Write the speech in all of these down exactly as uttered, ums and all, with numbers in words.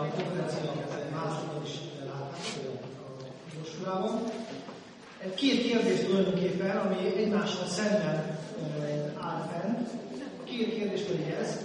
a konferencia másodban is látható a brossúrában. Két kérdés tulajdonképpen, ami egymással szemben áll fenn. A két kérdés pedig ez.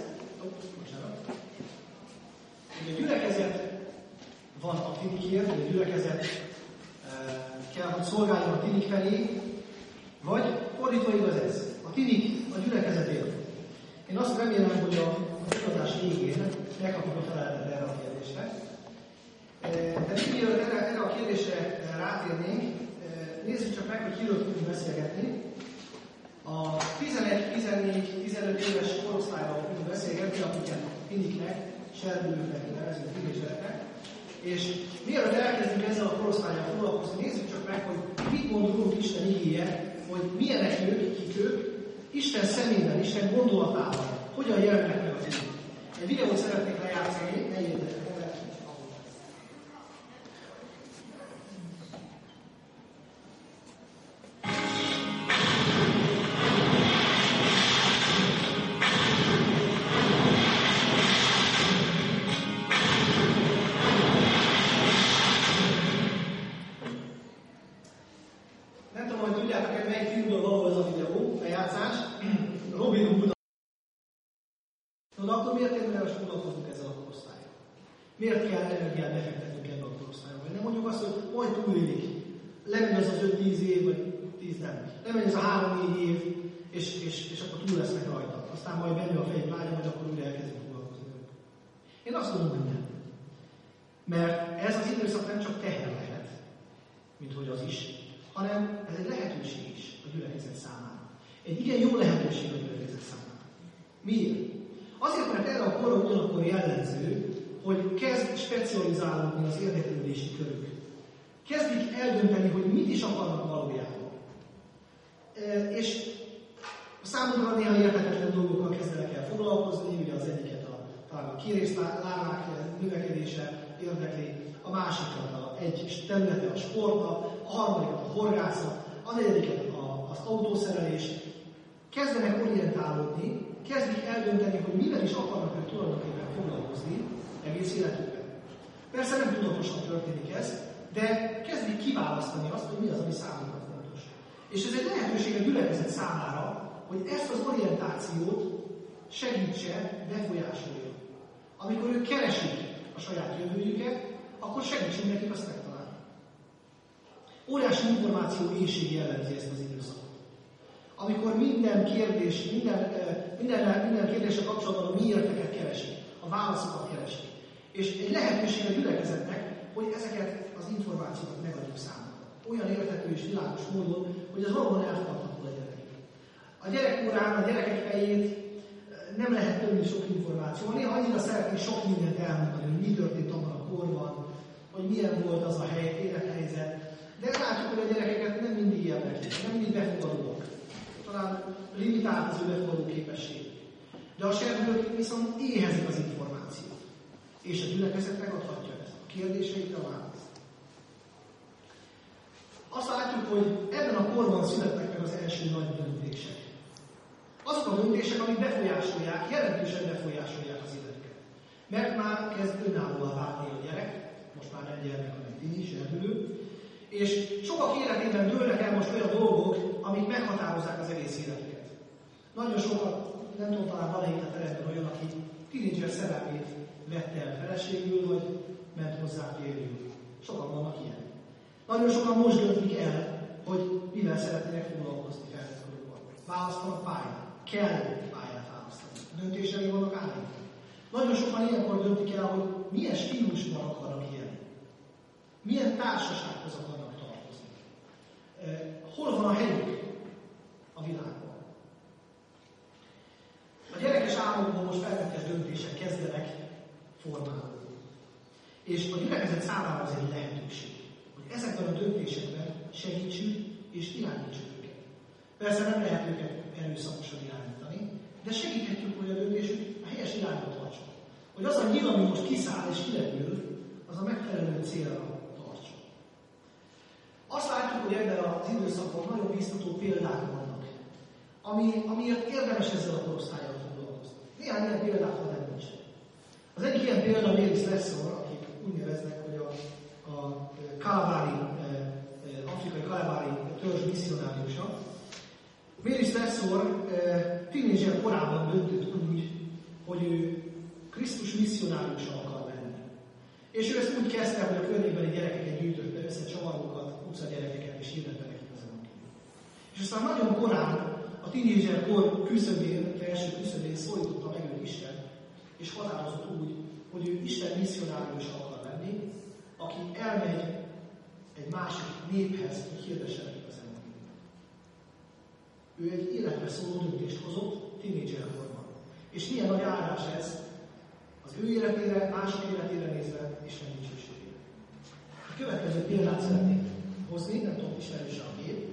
A gyülekezet van a tinikért, a gyülekezet kell, hogy szolgáljon a tinik felé, vagy fordítva igaz ez. A tinik a gyülekezetért. Én azt remélem, hogy a adás végén megkapjuk a feleletet erre a kérdésre. De mielőtt erre, erre a kérdésre rátérnénk, nézzük csak meg, hogy kiről tudunk beszélgetni. A tizenegy, tizennégy, tizenöt éves korosztályról tudunk beszélgetni, akiket tiniknek, serdülőknek nevezünk tínédzsereknek. És mielőtt elkezdünk ezzel a korosztállyal foglalkozni, nézzük csak meg, hogy mit mond róluk Isten igéje, hogy milyenek ők, kik ők, Isten szemében, Isten gondolatában, hogyan jelennek meg az igék. Egy videót szeretnék lejátszani, ne érdetek el. Nem tudom, hogy tudjátok-e, melyik filmből való ez a videó, lejátszás. Robin Hood. No, de akkor miért érdemes foglalkozunk ezzel a korosztállyal? Miért kell energiát befektetnünk ebbe a korosztályba? Nem mondjuk azt, hogy majd túlélik. Lemegy az az öt-tíz év, vagy tíz nem. Lemegy az a három-négy év, és, és, és akkor túl lesznek rajta. Aztán majd benne a fejük vágya, vagy akkor újra elkezdünk foglalkozni. Én azt mondom, hogy nem. Mert ez az időszak nem csak teher lehet, mint hogy az is, hanem ez egy lehetőség is a gyülekezet számára. Egy igen jó lehetőség a gyülekezet számára. Miért? Azért, mert erre a korra ugyanakkor jellemző, hogy kezd specializálódni az érdeklődési körük. Kezdik eldönteni, hogy mit is akarnak valójában. E, és számomra néha érthetetlen dolgokkal kezdenek el foglalkozni, ugye az egyiket a, talán a kérészlárvák növekedése érdekli, a másikat a egy területe a sport, a harmadikat a horgászat, a negyediket a, az autószerelés. Kezdenek orientálódni, kezdik eldönteni, hogy mivel is akarnak ők tulajdonképpen foglalkozni egész életükben. Persze nem tudatosan történik ez, de kezdik kiválasztani azt, hogy mi az, ami számukra fontos. És ez egy lehetőség a gyülekezet számára, hogy ezt az orientációt segítse, befolyásolja. Amikor ők keresik a saját jövőjüket, akkor segítsünk nekik azt megtalálni. Óriási információ éhség jellemzi ezt az időszakot. Amikor minden kérdés, minden, minden, minden kérdéssel kapcsolatban a miérteket keresik, a válaszokat keresik. És egy lehetőség a gyülekezetnek, hogy ezeket az információkat megadjuk számukra. Olyan érthető és világos módon, hogy az valóban elfogadható a gyerekek. A gyerekkorán a gyerekek fejét nem lehet többni sok információ. Néha annyira szeretnék sok mindent elmondani, hogy mi történt abban a korban, hogy milyen volt az a hely, élethelyzet. De látjuk, hogy a gyerekeket nem mindig érdeklik, nem mindig befogadóak. Talán limitált az ő befogadó képesség. De a serdülők viszont éhezik az információt. És a gyülekezet megadhatja ezt. A kérdéseikre választ. Azt látjuk, hogy ebben a korban születnek meg az első nagy döntések. Azok a döntések, amik befolyásolják, jelentősen befolyásolják az életüket. Mert már kezd önállóvá válni a gyerek, most már nem gyermek, hanem tini, serdülő, és sokak életében dőlnek el most olyan dolgok, amik meghatározzák az egész életüket. Nagyon sokat, nem tudom, talán van itt a teremben olyan, aki tínédzser szerelmét vette el feleségül, vagy ment hozzá férjül. Sokan vannak ilyen. Nagyon sokan most döntik el, hogy mivel szeretnének foglalkozni felnőttkorukban. Választanak pályát. Kell pályát választani. Döntései vannak állítani. Nagyon sokan ilyenkor döntik el, hogy milyen stílusban akarnak élni. Milyen társasághoz akarnak tartozni. Hol van a helyük a világban. A gyerekes álmokból most felvetett döntések kezdenek formálódni. És a gyülekezet számára az egy lehetőség, hogy ezekben a döntésekben segítsünk és irányítsuk őket. Persze nem lehet őket erőszakosan irányítani, de segíthetjük, hogy a döntésük a helyes irányba tartson. Hogy az a nyíl, ami most kiszáll és kirepül, az a megfelelő célra tartson. Azt látjuk, hogy ebben az időszakban nagyon biztató példák vannak, ami, amiért érdemes ezzel a korosztállyal foglalkozni. Néhány ilyen példát van említsen. Az egyik ilyen példa Mary Slessor, aki úgy neveznek, hogy a, a Kalabári, afrikai Kalabári törzs misszionáriusa. Mary Slessor tínédzser korában döntött úgy, hogy ő Krisztus misszionáriusa akar lenni. És ő ezt úgy kezdte, hogy a környékbeli gyerekeket gyűjtötte össze, csavargokat, utcagyerekeket, és hirdette nekik az evangéliumot. És aztán nagyon korán, a tínédzser kor küszöbén, első küszöbén szólította meg őt Isten, és határozott úgy, hogy ő Isten misszionáriusa akar lenni, aki elmegy egy másik néphez, hogy hirdesse nekik az evangéliumot. Ő egy életre szóló döntést hozott tínédzser korban. És milyen nagy áldás ez az ő életére, mások életére nézve, Isten dicsőségére. A következő példát szeretnék hozni, nem tudom, ismerőse a kép.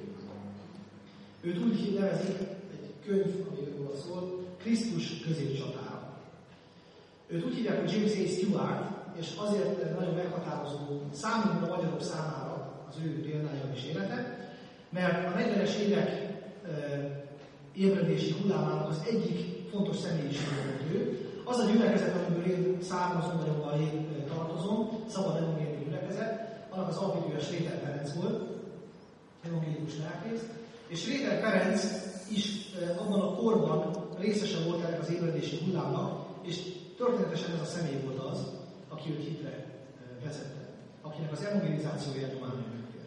Őt úgy nevezik, egy könyv, amiről szól, Krisztus középcsatára. Őt úgy hívják, hogy James A. Stewart, és azért nagyon meghatározó számunkra, magyarok számára az ő példája és élete, mert a negyvenes évek e, ébredési hullámának az egyik fontos személyiség volt ő. Az a gyülekezet, amiből én származom, vagy ahol én tartozom, Szabad Evangéliumi Gyülekezet, annak az alapítója Schréter Ferenc volt, evangélikus lelkész, és Schréter Ferenc is e, abban a korban részese volt ennek az ébredési hullámnak, és történetesen ez a személy volt az, aki őt hitre vezette, akinek az evangelizációja nyomán ő megtért.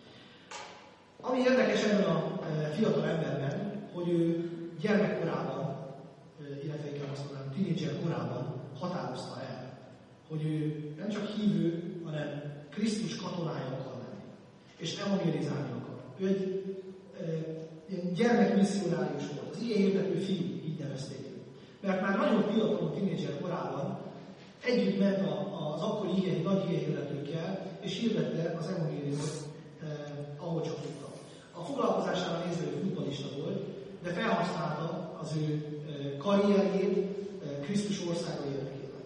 Ami érdekes ebben a fiatal emberben, hogy ő gyermekkorában, illetve inkább azt mondanám, tínédzser korában határozta el, hogy ő nem csak hívő, hanem Krisztus katonája akar lenni, és evangelizálni akar. Ő egy e, gyermekmisszionárius volt, az ilyen hirdető fiú, így nevezték őt. Mert már nagyon fiatalon tínédzser korában együtt ment az akkori igény, nagy igényhirdetőkkel, és hirdette az evangéliumot, eh, ahol csak tudta. A foglalkozására nézve ő futballista volt, de felhasználta az ő eh, karrierjét eh, Krisztus országa érdekében.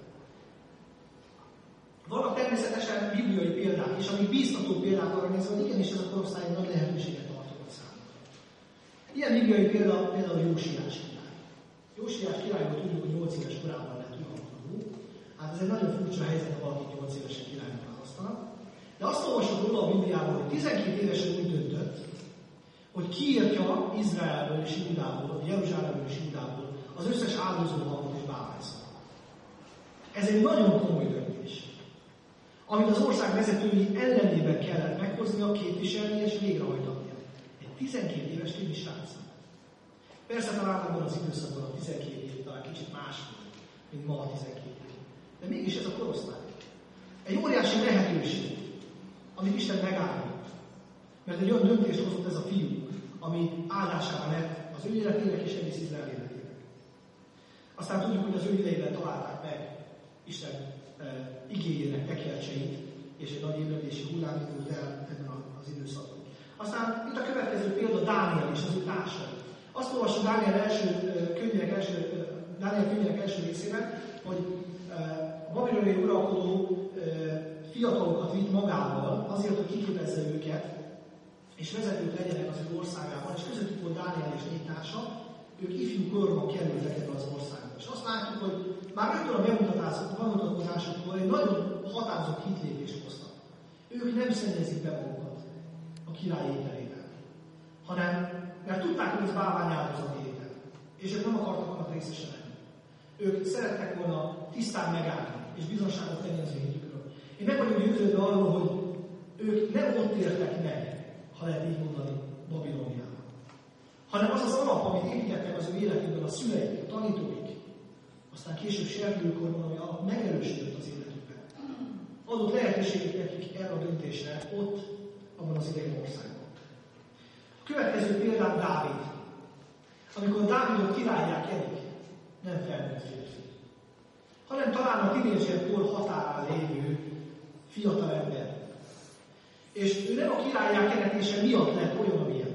Vannak természetesen bibliai példák is, amik bíztató példák arra nézve, hogy igenis ez a korosztály nagy lehetőséget tartott számunkra. Ilyen bibliai példa például Jósiás király. Jósiás királyról tudjuk, hogy nyolc éves korában lett uralkodó. Hát ez egy nagyon furcsa helyzet, ha valaki nyolc évesen királynak választanak. De azt olvasod róla a Bibliában, hogy tizenkét évesen úgy döntött, hogy kiírtja Izraelből és Júdából, Jeruzsálemből és Júdából az összes áldozó halmot és bálványszót. Ez egy nagyon komoly döntés, amit az ország vezetői ellenében kellett meghoznia, képviselni és végrehajtania. Egy tizenkét éves kicsi srácnak. Persze talán abban az időszakban a tizenkét év talán kicsit más, mint ma a tizenkét év. De mégis ez a korosztály. Egy óriási lehetőség, amit Isten megállított. Mert egy olyan döntést hozott ez a fiú, ami áldására lett az ő életének és egész Izrael életének. Aztán tudjuk, hogy az ő idejében találták meg Isten e, igényének tekercseit, és egy nagy ébredési hullám indult el ebben az időszakban. Aztán itt a következő példa Dániel és az ő társai. Azt olvassuk Dániel első könyvének első, Dániel könyvének első részében, hogy a babiloniai uralkodó fiatalokat vitt magával azért, hogy kiképezze őket, és vezetők legyenek az ő országában, és közöttük volt Dániel és négy társa, ők ifjú korban kerültek ebbe az országba. És azt látjuk, hogy már rögtön a bemutatkozásukkor egy nagyon határozott hitlépést hoztak. Ők nem szennyezik be magukat a király ételével, hanem mert tudták, hogy ez bálványáldozati étel, és ők nem akartak annak részesen lenni. Ők szerettek volna tisztán megállni, és bizonságot tenni az ő hitükről. Én meg vagyok győződve arról, hogy ők nem ott értek meg, ha lehet így mondani, Babilóniában, hanem az az alap, amit építettek az ő életükben a szüleik, a tanítóik, aztán később serdülőkorban, ami alap megerősödött az életükben. Adott lehetőséget nekik erre a döntésre ott, abban az idei országban. A következő példán Dávid. Amikor Dávidot királlyá kerik, nem felnőtt férfi, hanem talán a tínédzserkor határán lévő fiatal ember. És ő nem a királlyá keretése miatt lett olyan, amilyen.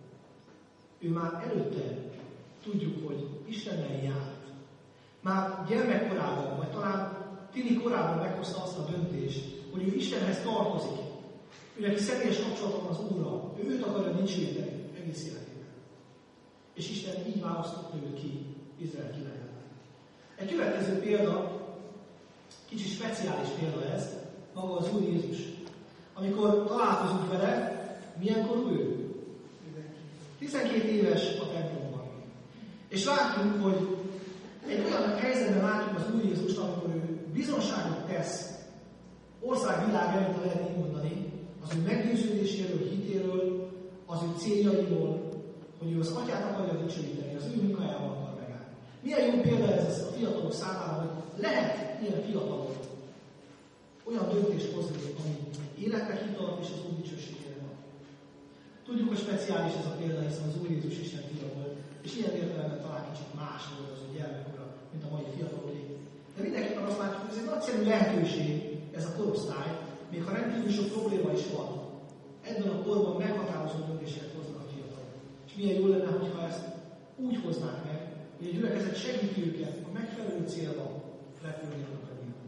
Ő már előtte tudjuk, hogy Istennel járt. Már gyermekkorában, vagy talán tini korában meghozta azt a döntést, hogy ő Istenhez tartozik. Ő neki személyes kapcsolata az Úrral. Ő őt akarja dicsőíteni egész életében. És Isten így választotta őt ki Izrael királyának. Egy következő példa, kicsit speciális példa ez, maga az Úr Jézus. Amikor találkozunk vele, milyen korú ő? tizenkét éves a templomban. És látjuk, hogy egy olyan helyzetben látjuk az Úr Jézust, amikor ő bizonságot tesz országvilág előtt, ha lehet így mondani, az ő meggyőződéséről, hitéről, az ő céljairól, hogy ő az Atyát akarja dicsőíteni, az ő munkájával akar megállni. Milyen jó példa ez a fiatalok számára, hogy lehet ilyen fiatalok olyan döntést hozni, ami életre kitart és az Úr dicsőségére van. Tudjuk, hogy speciális ez a példa, hiszen az Úr Jézus Isten fia volt, és ilyen értelemben talán kicsit más volt az ő gyermekkora, mint a mai fiataloké. De mindenképpen azt látjuk, hogy ez egy nagyszerű lehetőség, ez a korosztály, még ha rendkívül sok probléma is van. Ebben a korban meghatározó döntéseket hoznak a fiatalok. És milyen jó lenne, hogyha ezt úgy hoznák meg, hogy a gyülekezet segíti őket a megfelelő célba repülni a könyvben.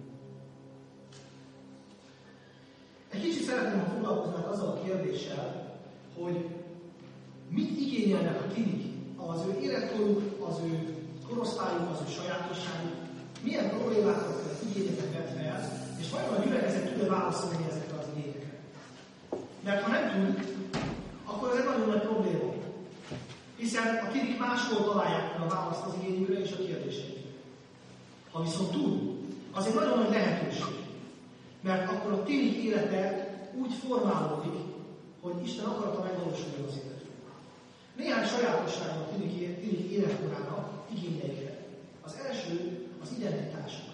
Egy kicsit szeretném, ha foglalkoznánk azzal a kérdéssel, hogy mit igényelnek a tinik, az ő életkoruk, az ő korosztályuk, az ő sajátosságuk, milyen problémákat, igényeket vet fel, és vajon a gyülekezet tud-e válaszolni ezekre az igényekre. Mert ha nem tud, akkor ez egy nagyon nagy probléma. Hiszen a tinik máshol találják a választ az igényükre és a kérdéseikre. Ha viszont tud, az egy nagyon nagy lehetőség. Mert akkor a tinik élete úgy formálódik, hogy Isten akarata megvalósuljon az életükben. Néhány sajátossága a tinik, tinik életkorának igényeire. Az első az identitásuk.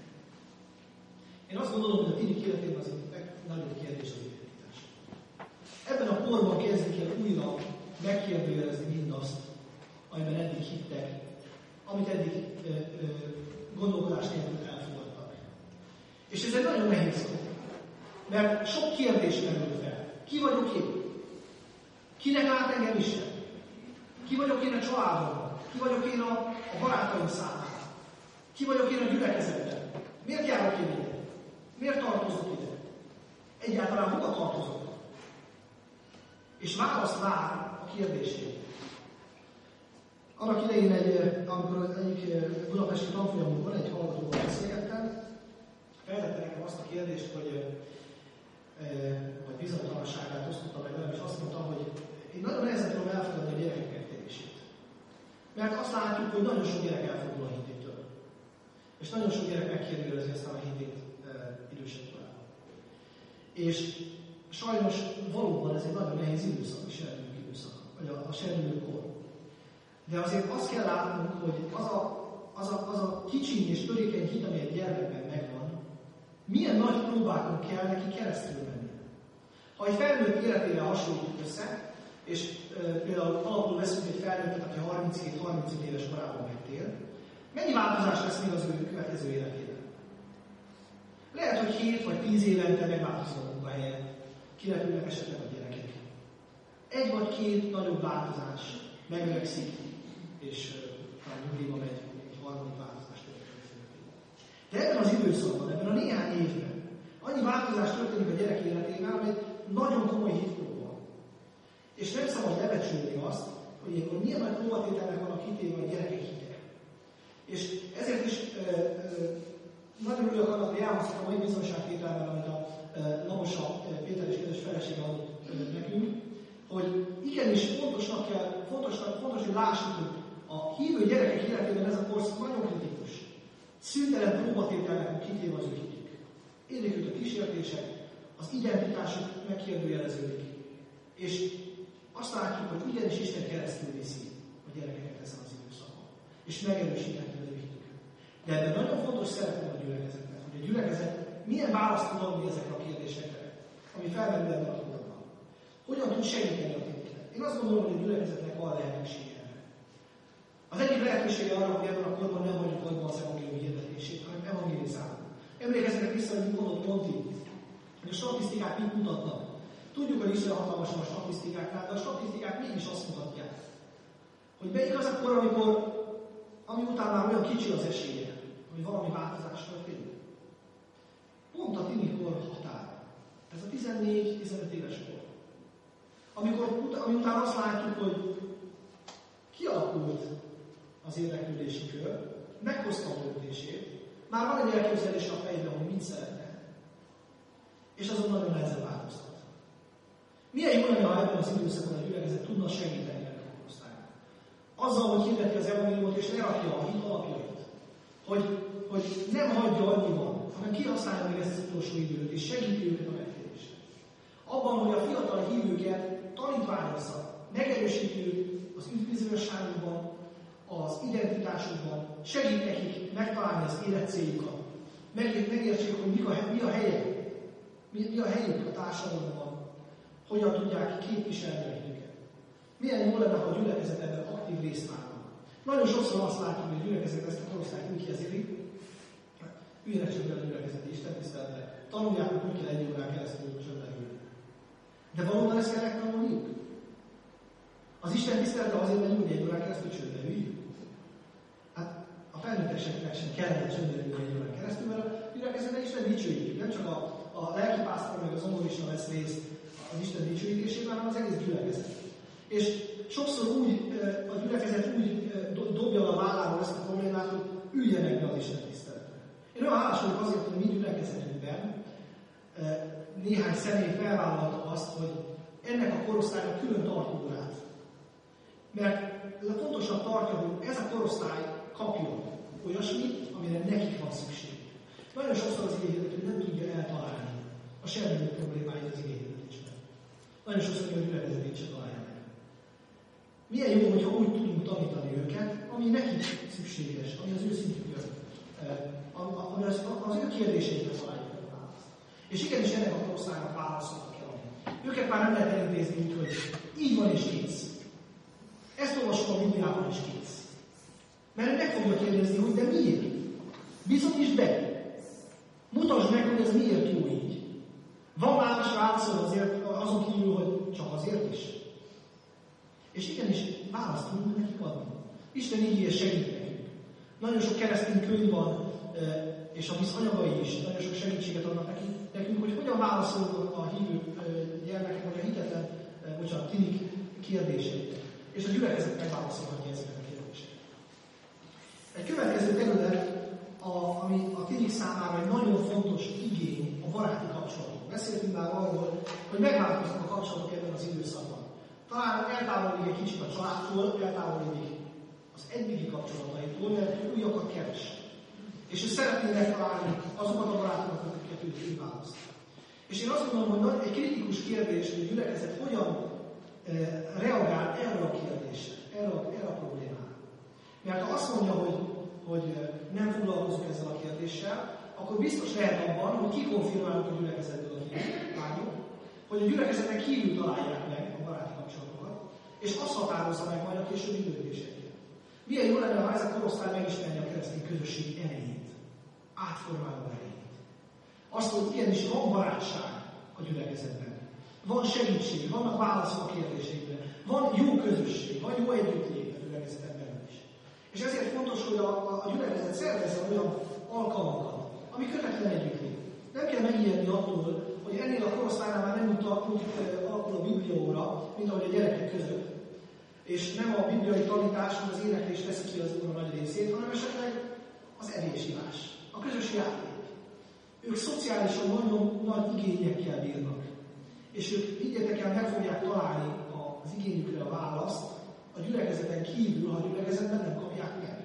Én azt gondolom, hogy a tinik életében az egyik nagyobb kérdés az identitás. Ebben a korban kezdik el újra megkérdőjelezni mindazt, amiben eddig hittek, amit eddig ö, ö, gondolkodás nélkül elfogadtak. És ez egy nagyon nehéz kor. Mert sok kérdés merül fel. Ki vagyok én? Kinek állt engem Isten? Ki vagyok én a családomban? Ki vagyok én a, a barátaim számára? Ki vagyok én a gyülekezetben? Miért járok én ide? Miért tartozok ide? Egyáltalán hova tartozok? És választ vár a kérdésére. Annak idején, egy, amikor egyik budapesti tanfolyamunkban egy hallgatóval beszélgettem, feltette nekem azt a kérdést, hogy vagy bizonytalanságát osztotta meg velem, és azt mondta, hogy én nagyon nehezen tudom elfogadni a gyerekek megtérését. Mert azt látjuk, hogy nagyon sok gyerek elfordul a hitétől. És nagyon sok gyerek megkérdőjelezi aztán a hitét e, idősebb korában. És sajnos valóban ez egy nagyon nehéz időszak, a serdülő időszak, vagy a, a serdülő kor. De azért azt kell látnunk, hogy az a, az a, az a kicsiny és törékeny hit, ami egy gyermekben megvan, milyen nagy próbákon kell neki keresztül menni. Ha egy felnőtt életére hasonlítjuk össze, és e, például alapul veszünk egy felnőttet, aki harminchét-harmincöt éves korában megtér, mennyi változás lesz még az ő következő életében? Lehet, hogy hét vagy tíz évente megváltozó a munkahelyen, kirepülnek esetleg a gyerekek. Egy vagy két nagyobb változás megöregszik, és talán nyugdíjba megy, egy harmadik változás történik. De ebben az időszakban, ebben a néhány évben annyi változás történik a gyerek életében, ami egy nagyon komoly hitpróba. És nem szabad lebecsülni azt, hogy ilyenkor milyen nagy próbatételnek vannak kitéve a gyerekek hite. És ezért is e, e, nagyon örülök annak, hogy elhoztam a mai bizonyságtételben, amit a e, Lamosa e, Péter és kedves felesége adott e, nekünk, hogy igenis fontosnak kell, fontosnak, fontos, hogy lássuk, hogy a hívő gyerekek életében ez a korszak nagyon kritikus. Szüntelen próbatételnek a kitéve az ő hitük. Érjük őt a kísértések, az identitásuk megkérdőjeleződik. És azt látjuk, hogy igenis Isten keresztül viszi a gyerekeket ezen az időszakon. És megerősíthető az ő hitüket. De ebben nagyon fontos szerepe a gyülekezetnek, hogy a gyülekezet milyen választ tud adni ezekre a kérdésekre, ami felmerül ebben a korban. Hogyan tud segíteni a tiniknek? Én azt gondolom, hogy a gyülekezetnek van lehetősége erre. Az egyik lehetősége arra, hogy ebben a korban nem hagyjuk agyba az evangélium hirdetését, hanem evangelizálunk. Emlékezzetek vissza, hogy mit mondott Monti, hogy a statisztikák mit mutatnak. Tudjuk, hogy Isten hatalmasan a statisztikáknál, de a statisztikák mégis azt mutatják, hogy melyik az a kor, amikor, ami után már olyan kicsi az esélye, hogy valami változás történik. Pont a tinikor határ. Ez a tizennégy-tizenöt éves kor. Amikor, ami után azt látjuk, hogy kialakult az érdeklődési kör, meghozta a döntését, már van egy elképzelés a fejében, hogy mit szeretne. És azon nagyon nehezen változtat. Milyen jó lenne, ha ebben az időszakban a gyülekezet tudna segíteni ennek a korosztálynak? Azzal, hogy hirdeti az evangéliumot és lerakja a hit alapjait. Hogy, hogy nem hagyja annyiban, hanem kihasználja még ezt az utolsó időt, és segíti őket a megtérésre. Abban, hogy a fiatal hívőket tanítványozza, megerősíti őt az üdvözlőségükben, az identitásukban, segít nekik megtalálni az életcéljukat, megértsék, hogy mi a, mi a helye, mi, mi a helyük a társadalomban, hogyan tudják képviselni a hitüket. Milyen jó lenne, ha a gyülekezet ebben aktív részt válna. Nagyon sokszor azt látjuk, hogy a gyülekezet ezt a korosztályt úgy kezelik, üljenek csöndben a gyülekezeti istentiszteletre, tanulják, hogy úgy kell egy órán keresztül csöndben ülni. De valóban ezt kell megtanulniuk? Az Isten tisztelete azért megyünk egy órán keresztül csöndben üljünk. Hát a felnőtteseknek sem kellene csöndben ülni egy órán keresztül, mert a gyülekezetben Isten dicsőítjük. Nem csak a, a lelkipásztor meg az zongorista vesz részt az Isten dicsőítésében, hanem az egész gyülekezet. És sokszor úgy, a gyülekezet úgy dobja a válláról ezt a problémát, hogy üljenek be az Isten tiszteletre. Én olyan hálás vagyok azért, hogy mi gyülekezetünkben néhány személy felvállalta azt, hogy ennek a korosztálynak külön tart órát. Mert fontosan tartja, hogy ez a korosztály kapjon olyasmit, amire nekik van szükség. Nagyon sokszor az igényhirdető nem tudja eltalálni a semmilyen problémáit az igényhirdetésben. Nagyon sokszor a gyülekezetét sem találja meg. Milyen jó, hogyha úgy tudunk tanítani őket, ami nekik szükséges, ami az ő szintjükön, ami az, az ő kérdéseikre találjuk a választ. És igenis ennek a korosztálynak válaszolnak kell adni. Őket már nem lehet elintézni úgy, hogy így van és kész. Ezt olvasom a Bibliában is kész. Mert ő meg fogja kérdezni, hogy de miért? Bizonyítsd be! Mutasd meg, hogy ez miért jó így. Van más válaszol azért, azon kívül, hogy csak azért is. És igenis választ tudunk nekik adni. Isten igéje segít nekünk. Nagyon sok keresztény könyv van, és a anyagai is nagyon sok segítséget adnak nekünk, hogy hogyan válaszolunk a hívő gyermekek, vagy a hitetlen, bocsánat, tinik kérdéseit. És a gyülekezet megválaszolhatja ezeket a kérdéseket. Egy következő terület, a, ami a tinik számára egy nagyon fontos igény, a baráti kapcsolatok. Beszéltünk már arról, hogy megváltoznak a kapcsolatok ebben az időszakban. Talán eltávolodik egy kicsit a családtól, eltávolodik az egybigi kapcsolataitól, mert újakat keres. És ő szeretné megtalálni azokat a barátokat, akiket ő kiválaszt. És én azt gondolom, hogy egy kritikus kérdés, hogy a gyülekezet hogyan reagál erre a kérdésre, erre a, erre a problémára. Mert ha azt mondja, hogy, hogy nem foglalkozunk ezzel a kérdéssel, akkor biztos lehet abban, hogy kikonfirmáljuk a gyülekezetből a hívők, hogy a gyülekezeten kívül találják meg a baráti kapcsolatokat, és azt határozza meg majd a későbbi döntéseket. Milyen jó lenne, ha ez a korosztály megismerni a keresztény közösség erejét, átformáló erejét. Azt, hogy igenis van barátság a gyülekezetben. Van segítség, vannak válaszok a kérdésekre, van jó közösség, van jó együttlét a gyülekezeten belül is. És ezért fontos, hogy a, a, a gyülekezet szervezzen olyan alkalmakat, ami kötetlen együttlét. Nem kell megijedni attól, hogy ennél a korosztálynál már nem úgy alakul a bibliaóra, mint ahogy a gyerekek között. És nem a bibliai tanítás, vagy az éneklés veszi ki az óra nagy részét, hanem esetleg az evésivás, a közös játék. Ők szociálisan nagyon nagy igényekkel bírnak. És ők, higgyetek el, meg fogják találni az igényükre a választ a gyülekezeten kívül, ha a gyülekezetben nem kapják meg.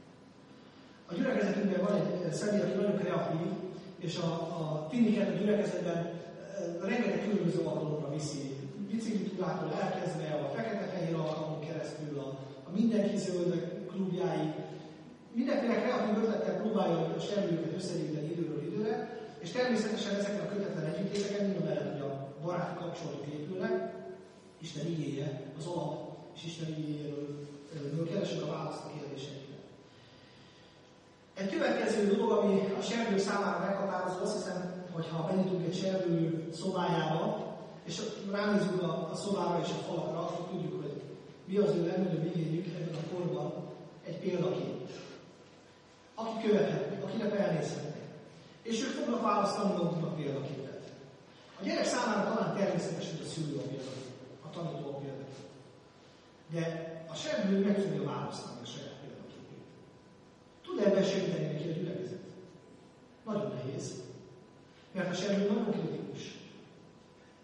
A gyülekezetünkben van egy személy, aki nagyon kreatív, és a, a tiniket a gyülekezetben e, rengeteg különböző alkalomra viszi. Biciklitúrától elkezdve a fekete-fehér alkalmon keresztül, a, a mindenki zöld klubjáig. Mindenféle kreatív ötlettel próbálja a serülőket összegyűjteni időről időre, és természetesen ezeken a kötetlen együttléteken mind a mellett, hogy a baráti kapcsolatok épülnek, Isten igéje az alap, és Isten igéjéről keresünk a választ a kérdésekre. Egy következő dolog, ami a servő számára meghatározó, azt hiszem, hogy ha benyitunk egy servő szobájába, és ránézünk a, a szobára és a falakra, akkor tudjuk, hogy mi az ő legnagyobb igényük ebben a korban egy példakép. Aki követhetnek, akinek elnézhetnek. És ők fognak választani maguknak példaképet. A gyerek számára talán természetes, hogy a szülő a példakép, a tanító a példakép. De a servő meg fogja választani a saját példaképét. Tud ebben segíteni neki a gyülekezet? Nagyon nehéz. Mert a servő nagyon kritikus.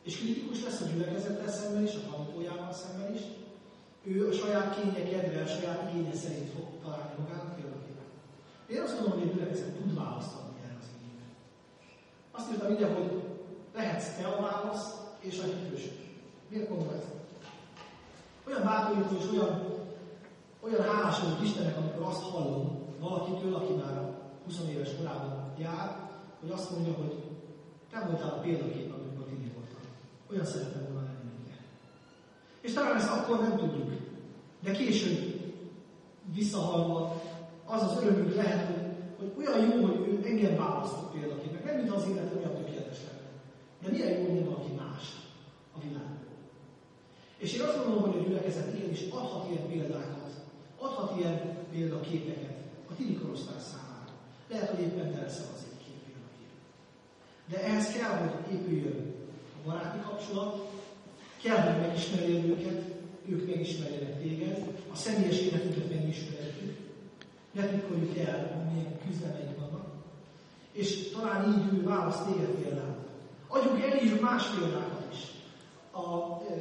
És kritikus lesz a gyülekezettel szemben is, a tanítójával szemben is. Ő a saját kénye kedve, a saját igénye szerint fog találni magának példaképpen. Én azt gondolom, hogy a gyülekezet tud választ adni erre az igényre. Azt írtam ide, hogy lehetsz te a válasz és a hitősök. Miért mondom ezt? Olyan bátorító és olyan, olyan hálás vagyok Istennek, amikor azt hallom valakitől, aki már húsz éves korában jár, hogy azt mondja, hogy te voltál a példakép, amikor tini voltam. Olyan szeretem volna lenni, mint te. És talán ezt akkor nem tudjuk, de később visszahallva az az örömünk lehet, hogy, hogy olyan jó, hogy ő engem választott példaképnek. Nem, mintha az életem olyan tökéletes lenne. De milyen jó, hogy valaki más a világban. És én azt gondolom, hogy a gyülekezet igenis adhat ilyen példákat, adhat ilyen példaképeket a tini korosztály számára. Lehet, hogy éppen te leszel az egy két példakép. De ehhez kell, hogy épüljön a baráti kapcsolat, kell, hogy megismerjél őket, ők megismerjenek téged, a személyes életünket megismerjük, ne titkoljuk el, hogy milyen küzdelmeink vannak, és talán így ő választ téged például. Adjunk elég más példákat is. A e,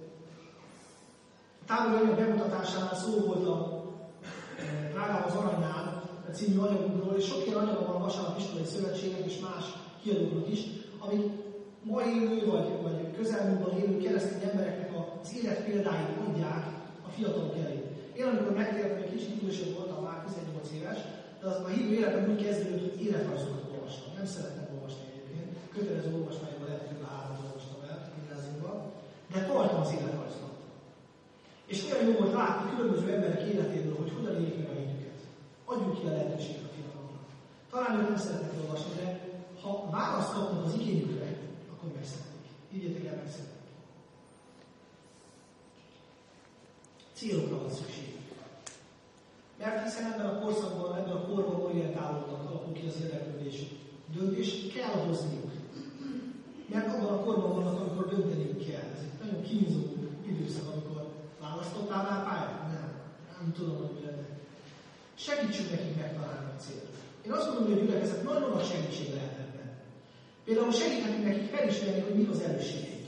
távolanyag bemutatásánál szó volt a e, Drágám az Aranynál című anyagunkról, és sok ilyen anyaga van a Vasárnap Iskolai Szövetségnek és más kiadóknak is, amik ma élő vagy, vagy közelmúltban élő keresztény embereknek az életpéldáit adják a fiatalok elé. Én amikor megtértem, egy kicsit idősebb voltam, már tizennyolc éves, de az a hívő életem úgy kezdődött, hogy életrajzokat olvastam. Nem szeretem olvasni egyébként. Kötelező olvasmányban lehet, hogy három olvastam el gimnáziumban, de tartom az életrajzokat. És olyan jó volt látni különböző emberek életéből, hogy hogyan élik meg a hitüket. Adjuk ki a lehetőséget a fiataloknak. Talán ők nem szeretnek olvasni, de ha választ kapnak az igényükre, akkor megszeretik. Ígyétek el, megszeretik. Célokra van szükség. Mert hiszen ebben a korszakban, ebben a korban orientálódnak, alakul ki az érdeklődés. Döntést kell hozniuk. Mert abban a korban vannak, amikor dönteniük kell. Ez egy nagyon kínzó időszak, amikor választottál már pályát? Nem. Nem tudom, hogy mi lenne. Segítsünk nekik megtalálni a célt. Én azt mondom, hogy a gyülekezet nagyon nagy segítség lehet ebben. Például segíthetünk nekik felismerni, hogy mik az erősségeik.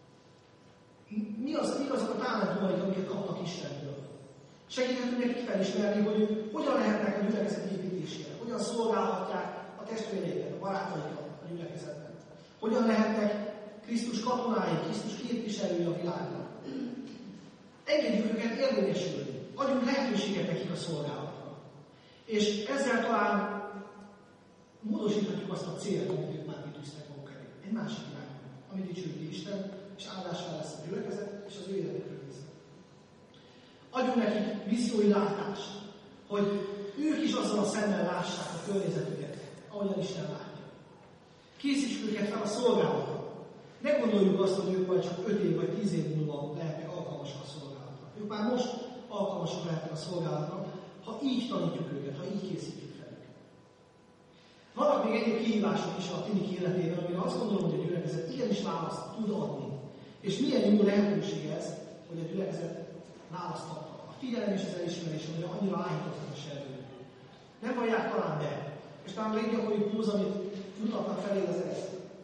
Mi az, mi azok a talentumaik, amiket kaptak Istentől. Segíthetünk nekik felismerni, hogy hogyan lehetnek a gyülekezet építésére, hogyan szolgálhatják a testvéreiket, a barátaikat a gyülekezetben. Hogyan lehetnek Krisztus katonái, Krisztus képviselői a világban. Engedjük őket érvényesülni. Adjunk lehetőséget nekik a szolgálatra. És ezzel talán módosíthatjuk azt a célt, amit ők már kitűztek maguk elé. Egy másik irányban, ami dicsőíti Isten, és áldással lesz a gyülekezet, és az ő életükről nézve. Adjunk nekik víziói látást, hogy ők is azzal a szemmel lássák a környezetüket, ahogyan Isten látja. Készítsük őket fel a szolgálatra. Ne gondoljuk azt, hogy ők majd csak öt év vagy tíz év múlva lehetnek alkalmasak a szolgálatra. Ők már most alkalmasak lehetnek a szolgálatra, ha így tanítjuk őket, ha így készítjük fel őket. Vannak még egyéb kihívások is a tinik életében, amire azt gondolom, hogy a gyülekezet igenis választ tud adni. És milyen jó lehetőség ez, hogy a gyülekezet választ adta. A figyelem és az elismerés, amire annyira áhítottak a serdők. Nem vallják talán be. És talán a leggyakoribb túlz, amit mutatnak felé az ezt.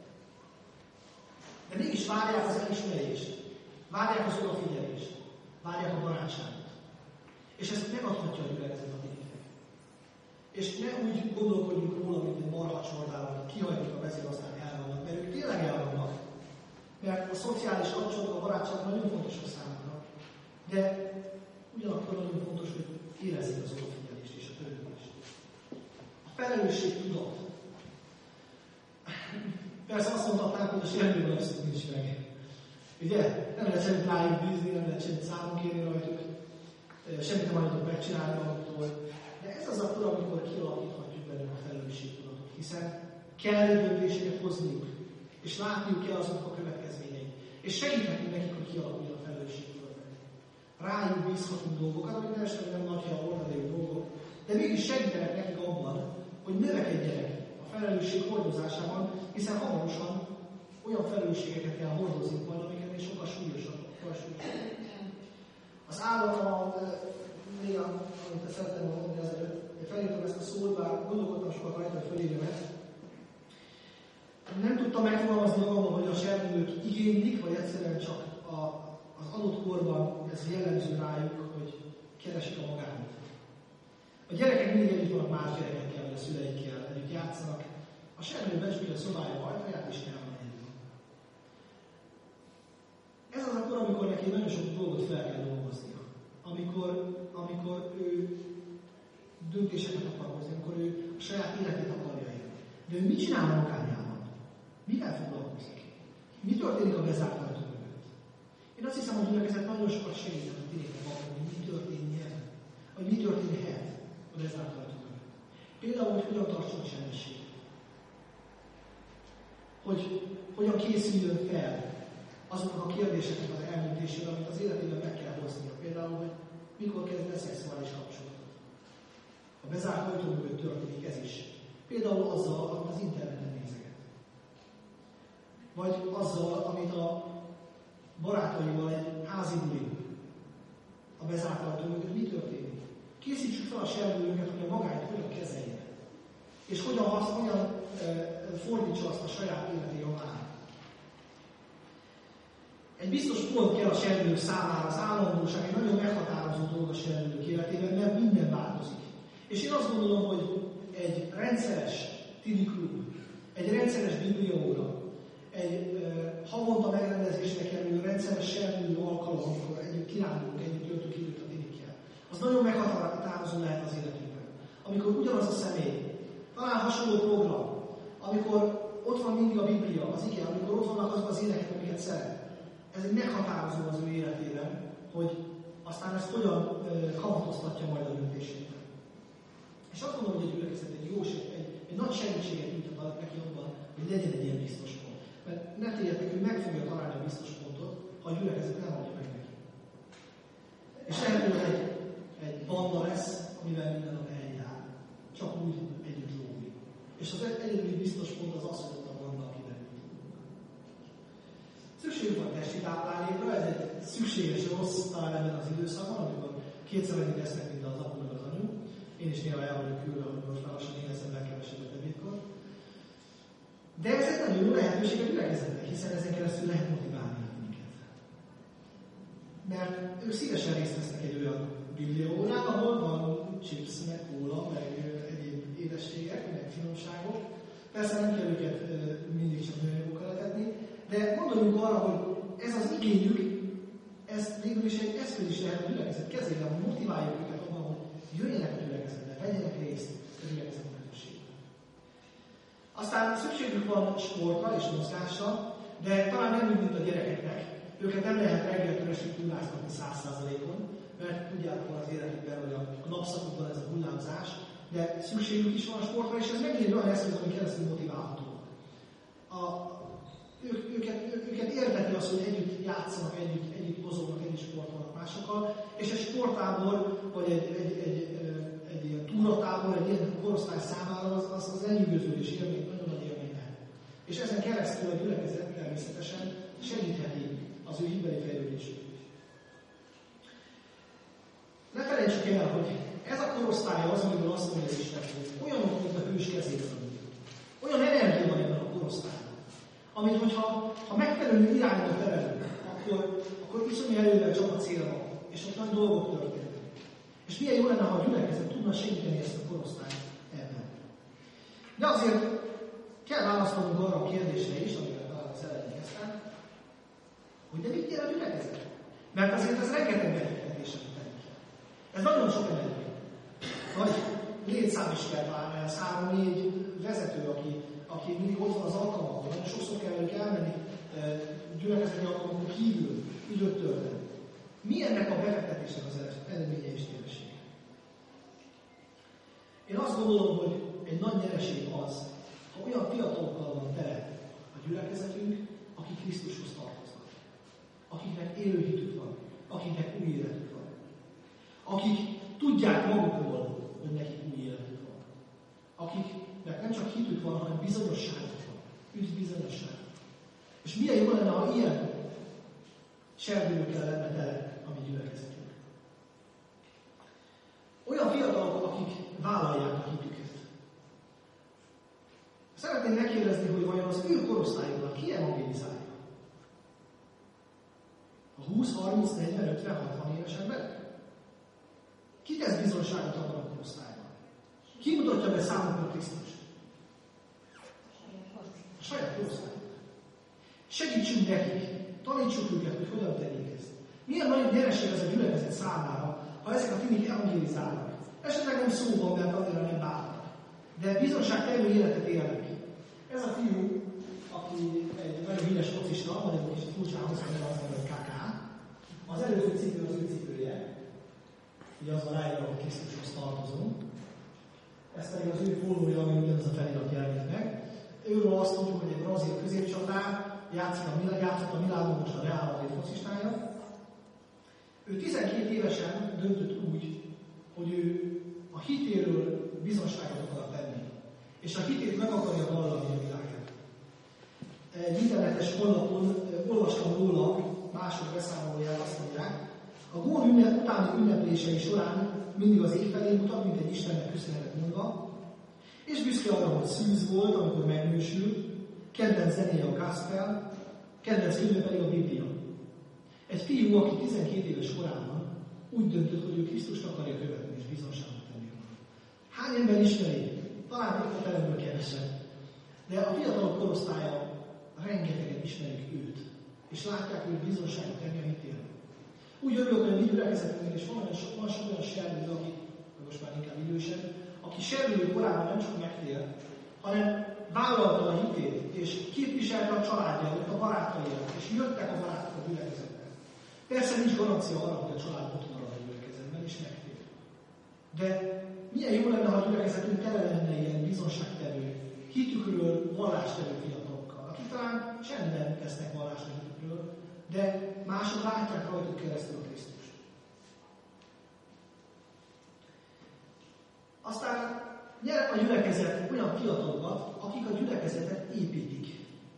De mégis várják az elismerést, várják az odafigyelést, várják a barátságot. És ezt megadhatja a gyülekezet a tényleg. És ne úgy gondolkodjunk róla, mint egy marhacsordálat, hogy kihajtjuk a vezér, aztán elvannak, mert ők tényleg elvannak. Mert a szociális kapcsolatok, a barátság nagyon fontos a számukra. De ugyanakkor nagyon fontos, hogy érezzék az odafigyelést és a törődést. A felelősség tudat. Persze azt mondhatnánk, hogy a semmiből ezt nincs meg. Ugye? Nem lehet semmit rájuk bízni, nem lehet semmit számon kérni rajtuk, semmit nem hajlandók megcsinálni maguktól. De ez az a kor, amikor kialakíthatjuk bennük a felelősségtudatot, hiszen kell döntéseket hozniuk, és látniuk kell azoknak a következményeit. És segíthetünk nekik, hogy kialakuljon a felelősségtudat. Rájuk bízhatunk dolgokat, amik nem nem nagy a orvadélyű dolgok, de mégis segítenek nekik abban, hogy növekedjenek a felelősség hordozásában, hiszen hamarosan olyan felelősségeket kell hordozni majd, amiket is sokkal súlyosabb. Az állam, néha, amit szerettem mondani ezelőtt, felírtam ezt a szót, bár gondolkodtam sokat rajta, hogy fölírjam ezt. Nem tudtam tudtam megfogalmazni magamban, hogy a serdülők igénylik, vagy egyszerűen csak a, az adott korban ez jellemző rájuk, hogy keresik a magánat. A gyerekek mindig együtt vannak más gyerekekkel, vagy a szüleikkel, együtt játszanak. A serdülő becsukja a szobája ajtaját, és nem van együtt. Ez az a kor, amikor neki nagyon sok dolgot fel kell dolgoznia. Amikor, amikor ő döntéseket akar hozni, amikor ő a saját életét akarja élni. De ő mit csinál a magányában? Mivel foglalkozik? Mi történik a bezárt ajtó mögött? Én azt hiszem, hogy gyülekezet nagyon sokat segített a tényleg abban, hogy mi történjen, vagy mi történhet a bezárt ajtó mögött. Például, hogy hogyan tartson a csendességet. Hogy hogyan készüljön fel azoknak a kérdéseknek az elműtésére, amit az életében meg kell hoznia. Például, hogy mikor kezd el szexuális kapcsolatot. A bezárt ajtó mögött történik ez is. Például azzal, amit az interneten nézeget. Vagy azzal, amit a barátaival egy házi bulin. A bezárt ajtó mögött mi történik? Készítsük fel a serdülőket, hogy a magányt hogyan kezelje. És hogyan, hogyan e, fordítsa azt a saját életé alá. Egy biztos pont kell a serdülők számára, az állandóság egy nagyon meghatározó dolog a serdülők életében, mert minden változik. És én azt gondolom, hogy egy rendszeres tini klub, egy rendszeres bibliaóra, egy uh, havonta megrendezésre kerülő rendszeres serdülő alkalom, amikor együtt kirándulunk, együtt töltünk időt a tinikkel, az nagyon meghatározó lehet az életünkben. Amikor ugyanaz a személy, talán hasonló program, amikor ott van mindig a Biblia, az ige, amikor ott vannak azok az énekek, amiket szeret. Ez egy meghatározó az ő életében, hogy aztán ezt hogyan uh, kamatoztatja majd a döntésében. És azt gondolom, hogy egy gyülekezet egy jó, egy, egy nagy segítséget nyújtott neki abban, hogy legyen egy ilyen biztos pont. Mert ne tégyetek, hogy meg fogja találni a biztos pontot, ha a gyülekezet nem adja meg neki. És lehet, hogy egy, egy banda lesz, amivel minden nap eljár. Csak úgy együtt lógni. És az egyedüli biztos pont az az, hogy ott a banda, akivel lógunk. Szükségünk van testi táplálékra, ez egy szükséges rossz talán ebben az időszakban, amikor kétszer annyit esznek, mint az apu meg az anyu. Én is néha el vagyok külön, hogy most már lassan én eszem legkevesebbet ebédkor. De ez egy nagyon jó lehetőség a gyülekezetnek, hiszen ezen keresztül lehet motiválni minket. Mert ők szívesen részt vesznek egy olyan bibliaórán, ahol van chips, meg kóla, meg egyéb édességek, meg finomságok. Persze nem kell őket mindig csak műanyagokkal etetni, de gondoljunk arra, hogy ez az igényük, ez végül is egy eszköz is lehet a gyülekezet kezében, hogy motiváljuk őket abban, hogy jöjjenek a gyülekezetbe, vegyenek részt a gyülekezet közösségben. Aztán szükségük van sportra és mozgásra, de talán nem úgy, mint a gyerekeknek. Őket nem lehet reggeltől estig túláztatni száz százalékon, mert tudjátok van az életükben, hogy a napszakokban ez a hullámzás, de szükségük is van a sportra, és ez megint egy olyan eszköz, ami keresztül motiválhatóak. A, ők, őket, őket érteti az, hogy együtt játszanak, együtt, együtt mozognak, együtt sportolnak másokkal, és egy sporttábor, vagy egy, egy, egy, egy, egy ilyen túratábor, egy ilyen korosztály számára az, az, az lenyűgöződés élmény, nagyon nagy élmény lehet. És ezen keresztül a gyülekezet természetesen segítheti az ő hibbeli fejlődésüket. Ne felejtsük el, hogy ez a korosztály az, amiből azt mondja az Isten, hogy olyanok, mint a hős kezében. Olyan energia van ebben a korosztályban, amit, hogyha ha megfelelő irányba terelünk, akkor, akkor iszonyú erővel csak a célba, és ott nagy dolgok történnek. És milyen jó lenne, ha a gyülekezet tudna segíteni ezt a korosztályt ebben. De azért kell válaszolnunk arra a kérdésre is, amivel talán az elején kezdtem, hogy de mit kér a gyülekezet? Mert azért ez rengeteg befektetés, amit tenni kell. Ez nagyon sok energia. Vagy létszám is kell talán, ez három-négy vezető, aki, aki mindig ott van az alkalmakon. Nagyon sokszor kell velük elmenni e, gyülekezeti alkalmakon kívül időt tölteni. Mi ennek a befektetésnek az eredménye és nyeresége? Én azt gondolom, hogy egy nagy nyereség az, ha olyan fiatalokkal van tele a gyülekezetünk, akik Krisztushoz tartoznak. Akiknek élő hitük van, akiknek új életük van. Akik tudják magukról, hogy nekik új életük van. Akiknek nem csak hitük van, hanem bizonyosságuk van. Üdvbizonyosság. És milyen jó lenne, ha ilyen serdülőkkel lenne tele a mi gyülekezetünk. Olyan fiatalok, akik vállalják a hitüket. Szeretném megkérdezni, hogy vajon az ő korosztályuk húsz, harminc, negyven, ötven, hatvan éves emberek? Ki tesz bizonságot abban a korosztályban? Ki mutatja be számukra Krisztust? A saját korosztályok. Segítsünk nekik, tanítsuk őket, hogy hogyan tegyék ezt. Milyen nagyobb nyereség ez a gyülekezet számára, ha ezek a tinik evangélizálnak. Esetleg nem szóban, mert annyira nem bánnak. De bizonságtevő életet élnek. Ez a fiú, aki egy nagyon híres focista, vagy egy kicsit furcsán hozzá, azt mondja, hogy ká ká. Az előző cipő az ő cipője. Ugye az van ráírva, hogy Krisztushoz tartozunk. Ez pedig az ő pólója, ami ugyanaz a felirat jelenik meg. Őről azt tudjuk, hogy egy brazil középcsatár, játszik a Milán, játszott a Milánban, most a Real Madrid focistája. Ő tizenkét évesen döntött úgy, hogy ő a hitéről bizonságot akar tenni. És a hitét meg akarja vallani a világát. Egy internetes honlapon olvastam róla, mások beszámolóján azt mondják, a gól ünnep, utáni ünneplései során mindig az ég felé mutat, mint egy Istennek köszönetet mondva, és büszke arra, hogy szűz volt, amikor megnősült, kedvenc zenéje a gospel, kedvenc könyve pedig a Biblia. Egy fiú, aki tizenkét éves korában úgy döntött, hogy ő Krisztust akarja követni és bizonságot tenni. Hány ember ismeri? Talán itt a teremből kevesebb. De a fiatalok korosztálya rengeteget ismerik őt, és látják őt bizonságot tenni a hitéről. Úgy örülök, hogy a mi gyülekezetünknél is van, van sok olyan serdülő, aki, most már inkább idősebb, aki serdülő korában nem csak megtér, hanem vállalta a hitét, és képviselte a családját, a barátaiat, és jöttek a barátok a gyülekezetben. Persze nincs garancia arra, hogy a család ott marad a gyülekezetben, és megtér. De milyen jó lenne, ha a gyülekezetünk tele lenne ilyen bizonságtevő, hitükről vallástevő fiatalokkal, akik talán semmiben tesznek vallást a hitükről, de mások látják rajtuk keresztül a Krisztust. Aztán nyer a gyülekezet olyan fiatalokat, akik a gyülekezetet építik.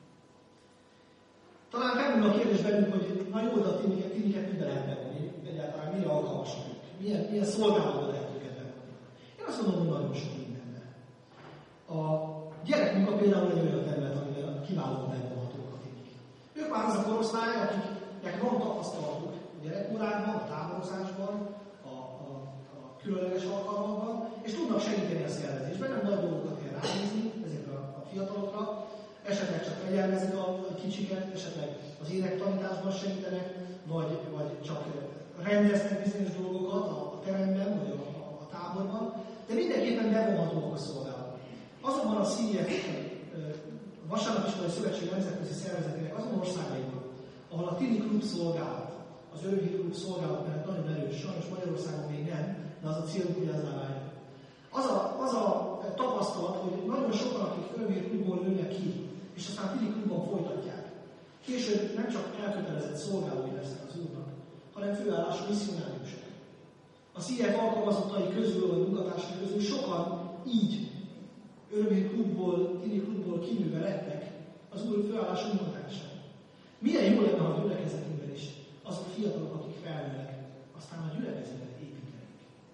Talán felmerül a kérdés bennünk, hogy na jó, de a tiniket, tiniket miben lehet bevonni, egyáltalán mire alkalmasak ők, milyen, milyen szolgálatban lehet őket bevonni. Én azt mondom, hogy nagyon sok mindenben. A gyerekmunka például egy olyan terület, amivel kiválóan bevonhatók a tinik. Ők már az a korosztály, akiknek van tapasztalatuk a gyerekkorában, a táborozásban, a, a, a különleges alkalmakban, és tudnak segíteni a szervezésben, nem nagy dolgokat kell ránézni ezekre a, a fiatalokra, esetleg csak fegyelmezik a kicsiket, esetleg az énektanításban segítenek, vagy, vagy csak rendeznek bizonyos dolgokat a teremben, vagy a, a, a táborban, de mindenképpen bevonhatóak a szolgálatban. Azonban a szí i ef, a Vasárnapiskolai Szövetség Nemzetközi Szervezetének azon országaiban, ahol a Tini Klub szolgálat, az Örömhír Klub szolgálat mellett nagyon erős, sajnos Magyarországon még nem, de az a célunk, hogy ezzel váljon. Az a, az a tapasztalat, hogy nagyon sokan, akik Örömhír Klubból nőnek ki, és aztán Tini Klubban folytatják, később nem csak elkötelezett szolgálói lesznek az Úrnak, hanem főállású misszionáriusok. A szí i ef alkalmazottai közül, vagy munkatársai közül sokan így Örömhír Klubból, Tini Klubból kinőve lettek az Úr főállású munkatársai. Milyen jó lenne, ha a gyülekezetünkben is azok a fiatalok, akik felnőnek, aztán a gyülekezetet építenek.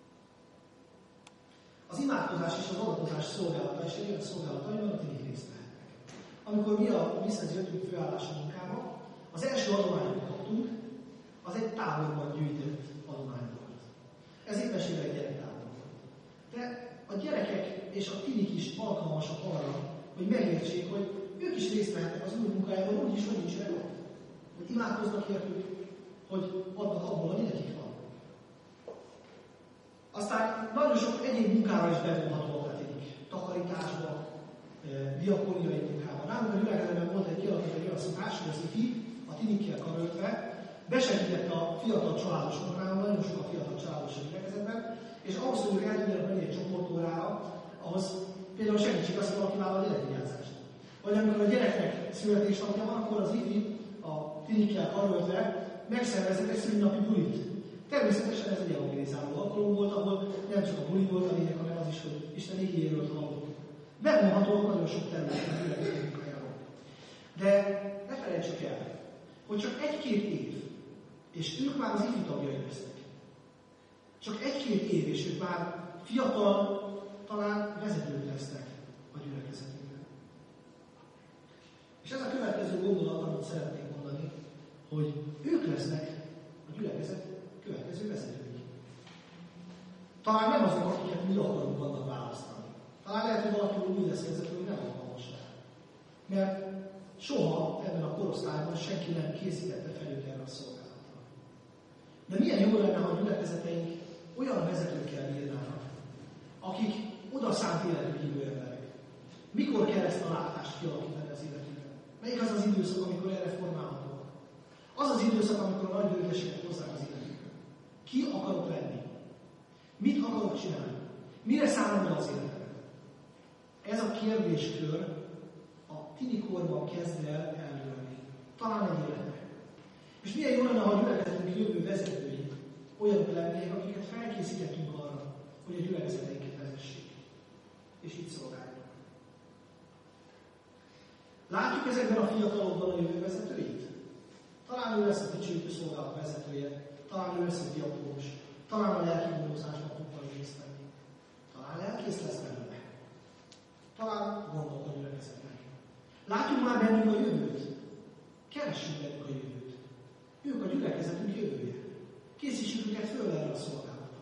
Az imádkozás és az adatozás szolgálata és egy olyan szolgálata, amiben a tinik részt vehetnek. Amikor mi a visszahez jöttünk főállású munkába, az első adományot kaptunk, az egy táborban gyűjtött adomány volt. Ez éppenséggel egy gyerektábor volt. De a gyerekek és a tinik is alkalmasak arra, hogy megértsék, hogy ők is részt vehetnek az Úr munkájában, úgyis, hogy nincs ott. Hogy imádkoznak értük, hogy adnak abból, ami nekik van. Aztán nagyon sok egyéb munkára is bevonhatóak a tinik. Takarításba, diakóniai munkában. Nálunk a gyülekezetben volt egy kialakult egy olyan szokás, hogy az ifi, a tinikkel karöltve, besegített a fiatal családos munkába, nagyon sok a fiatal családos a gyülekezetben, és ahhoz, hogy ők el tudjanak menni egy csoportórára, ahhoz például segítség azt, hogy valakivel a gyerekvigyázást. Vagy amikor a gyereknek születésnapja van, akkor az ifi a tinikkel karöltve megszervezett egy szülinapi bulit. Természetesen ez egy evangélizáló alkalom volt, ahol nem csak a buli volt a lényeg, hanem az is, hogy Isten igéjéről hallottuk. Bevonhatóak nagyon sok területen a gyülekezet munkájában. De ne felejtsük el, hogy csak egy-két év, és ők már az ifi tagjai lesznek. Csak egy-két év, és ők már fiatal, talán vezetők lesznek a gyülekezetünkben. És ez a következő gondolat, amit szeretnék mondani, hogy ők lesznek a gyülekezet következő vezetői. Talán nem azok, akiket mi akarunk annak választani. Talán lehet, hogy valaki úgy lesz vezető, hogy nem alkalmas rá. Mert soha ebben a korosztályban senki nem készítette fel őt erre a szolgálatra. De milyen jó lenne, ha a gyülekezeteink olyan vezetőkkel bírnának, akik odaszánt életű hívő emberek. Mikor kell ezt a látást kialakítani az életükben? Melyik az az időszak, amikor erre formálhatóak? Az az időszak, amikor a nagy döntéseket hozzák az életükben. Ki akarok lenni? Mit akarok csinálni? Mire szállom be az életemet? Ez a kérdéskör a tini korban kezd el eldőlni. Talán egy életre. És milyen jó lenne, ha a gyülekezetünk jövő vezetői olyanok lennének, akiket felkészítettünk arra, hogy a gyülekezeteinket vezessék. És így szolgáljuk. Látjuk ezekben a fiatalokban a jövő vezetőit? Talán ő lesz a dicsőítő szolgálat vezetője, talán ő lesz a diakónus, talán a lelki gondozásban tudta részt venni. Talán lelkész lesz belőle. Talán gondolt a gyülekezetnek. Látjuk már bennük a jövőt. Keressük bennük a jövőt. Ők a gyülekezetünk jövője. Készítsük őket föl erre a szolgálatra.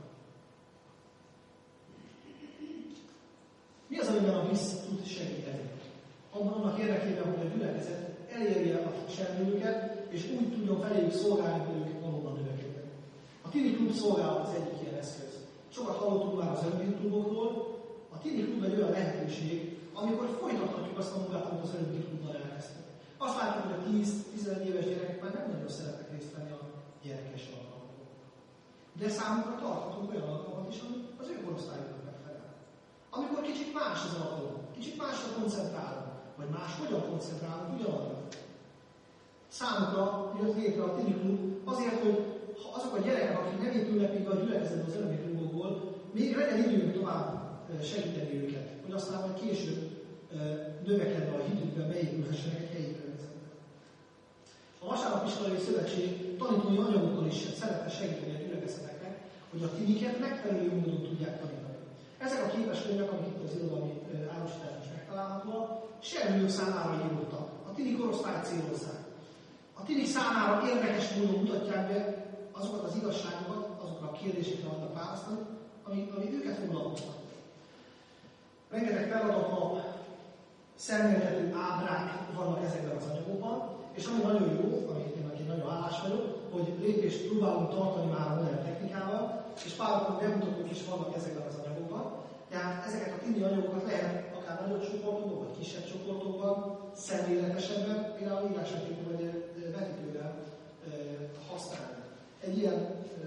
Mi az, amiben a víz tud segíteni? Abban annak érdekében, hogy a gyülekezet elérje a serdülőket, és úgy tudjon feléjük szolgálni, hogy ők valóban növekednek. A Tini Klub szolgálat az egyik ilyen eszköz. Sokat hallottunk már az Önként Klubokról. A Tini Klub egy olyan lehetőség, amikor folytathatjuk azt a munkát, amit az Önként Klubban elkezdtük. Azt látjuk, hogy a tíz-tizenegy éves gyerekek már nem nagyon szeretnek részt venni a gyerekes alkalmakon. De számukra tarthatunk olyan alkalmat is, ami az ő korosztályuknak megfelel. Amikor kicsit más az alkalom, kicsit másra koncentrálunk, vagy máshogyan koncentrálunk ugyanarra. Számukra jött létre a Tini Klub azért, hogy azok a gyerekek, akik nem épülnek még a gyülekezetben az Örömi Klubokból, még legyen időnk tovább segíteni őket, hogy aztán majd később növekedve a hitükben beépülhessenek egy helyi gyülekezetbe. A Vasárnapiskolai Szövetség tanítói anyagokkal is szeretne segíteni a gyülekezeteknek, hogy a tiniket megfelelő módon tudják tanítani. Ezek a képeskönyvek, amik itt az irodalmi árusításban is megtalálhatóak, serdülők számára írottak. A tini korosztályt célozzák. A tinik számára érdekes módon mutatják be azokat az igazságokat, azokra a kérdésekre adnak választani, ami, ami őket foglalkoznak. Rengeteg feladatlan, szemléltető ábrák vannak ezekben az anyagokban, és ami nagyon jó, amit én neki nagyon hálás vagyok, hogy lépést próbálunk tartani már a modern technikával, és pár bemutatók is vannak ezekben az anyagokban. Tehát ezeket a tini anyagokat lehet akár nagyobb csoportokban, vagy kisebb csoportokban, szemléletesebben, például írásvetítő vagy vetítővel e, használni. Egy ilyen e,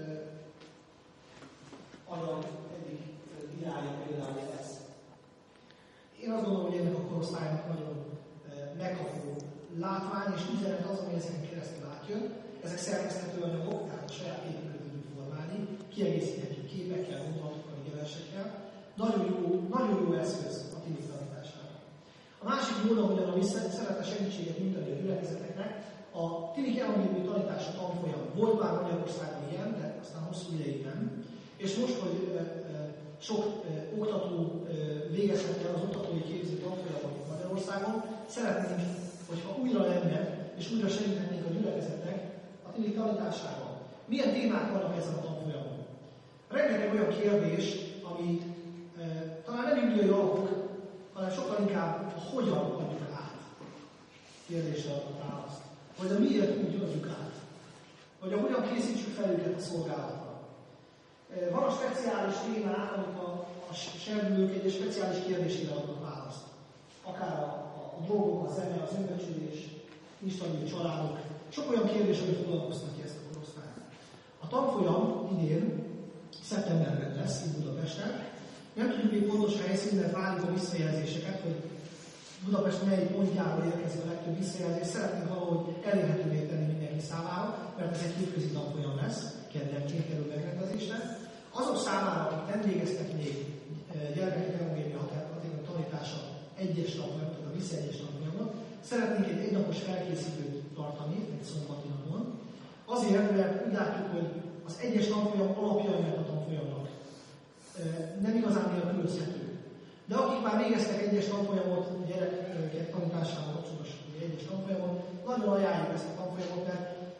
anyag egyik iránya például lesz. Én azt gondolom, hogy ennek a korosztálynak nagyon e, megható látvány és üzenet az, ami ezeken keresztül átjön. Ezek szerkeszthető anyagok, tehát a saját épületet tudjuk formálni, kiegészíthetjük képekkel, gondolatokkal, igyevesekkel. Nagyon jó, nagyon jó eszköz a tini tanítására. A másik módon, hogyan ami szeretne segítséget nyújtani a gyülekezeteknek, a tinik evangéliumi tanítása tanfolyam. Volt már Magyarországon ilyen, de aztán hosszú ideig nem. És most, hogy e, e, sok e, oktató e, végezhette az oktatói képző tanfolyamot Magyarországon, szeretnénk, hogyha újra lenne, és újra segíthetnénk a gyülekezetnek a tini tanításában. Milyen témák vannak ezen a tanfolyamon? Rengeteg olyan kérdés, ami e, talán nem bibliai alapok, hanem sokkal inkább a hogyan adjuk át kérdésre adott választ. Vagy a miért úgy adjuk át. Vagy a hogyan készítsük fel őket a szolgálatra. Van a speciális témák, amik a, a serdülők egy speciális kérdésére adnak választ. Akár a, a, a drogok, a zene, az önbecsülés, instabil családok. Sok olyan kérdés, amit foglalkoztatja ezt a korosztályt. A tanfolyam idén, szeptemberben lesz, itt Budapesten. Nem tudjuk még pontos helyszínen, várjuk a visszajelzéseket, hogy Budapest mely pontjáról érkezik a legtöbb visszajelzés. Szeretnénk valahogy elérhetővé tenni mindenki számára, mert ez egy hétközi tanfolyam lesz, keddenként kerül megrendezésre. Azok számára, akik nem végeztek még gyermekek evangéliumi hatékony tanítása egyes tanfolyamot, tehát a visszajelzés tanfolyamot, szeretnénk egy egynapos felkészítőt tartani, egy szombati napon. Azért, mert úgy látjuk, hogy az egyes tanfolyam alapjai ennek a tanfolyamnak nem igazán nélkülözhető. De akik már végeztek egyes tanfolyamot, gyerekek tanításával kapcsolatos egyes tanfolyamot, nagyon ajánljuk ezt a tanfolyamot, mert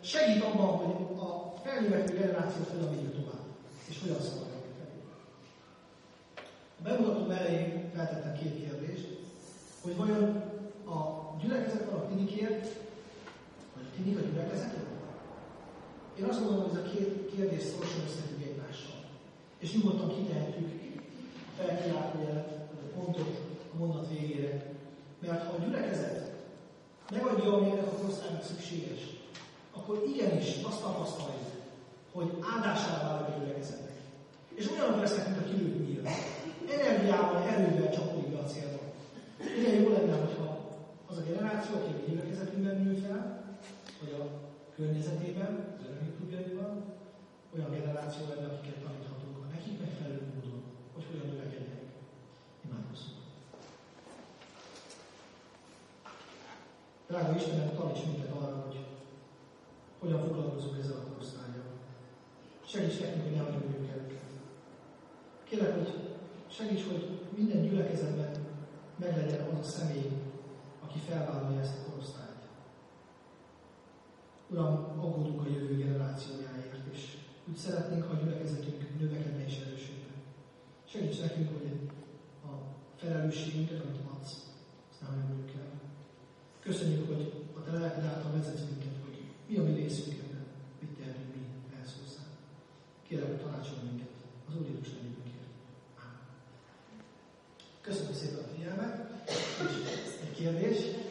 segít abban, hogy a felnövekvő generációt hogyan vigyük tovább, és hogyan szolgáljuk felé. A bemutatom elején feltettem két kérdést, hogy vajon a gyülekezet van a tinikért, vagy a tinik a gyülekezetért? Én azt mondom, hogy ez a két kérdés szorosan összefügg egymással. És nyugodtan kitehetjük a felkiáltójelet, vagy a pontot a mondat végére. Mert ha a gyülekezet megadja, ami ennek a korosztálynak szükséges, akkor igenis azt tapasztaljuk, hogy áldására válik a gyülekezetnek. És olyanok lesznek, mint a kilőtt nyíl. Energiával, erővel csapódik be a célba. Milyen jó lenne, hogyha az a generáció, aki a gyülekezetünkben nő fel, vagy a környezetében, az örömi klubjaiban, olyan generáció lenne, akiket taníthatunk a nekik megfelelő módon, hogy hogyan növekedjenek. Imádkozzunk. Drága Istenem, taníts minket arra, hogy hogyan foglalkozunk ezzel a korosztállyal. Segíts nekünk, hogy ne hagyjuk el őket. Kérlek, hogy segíts, hogy minden gyülekezetben meglegyen az a személy, aki felvállalja ezt a korosztályt. Uram, aggódunk a jövő generációjáért, és úgy szeretnénk, ha a gyülekezetünk növekedne és erősödne. Segíts nekünk, hogy a felelősségünket, amit adsz, azt nem hagyjuk el. Köszönjük, hogy a te lelked által vezetsz minket, hogy mi a mi részünk ebben, mit tehetünk mi ehhez hozzá. Kérlek, hogy tanácsolj minket az Úr Jézus nevünkért. Köszönöm szépen a figyelmet, és egy kérdés.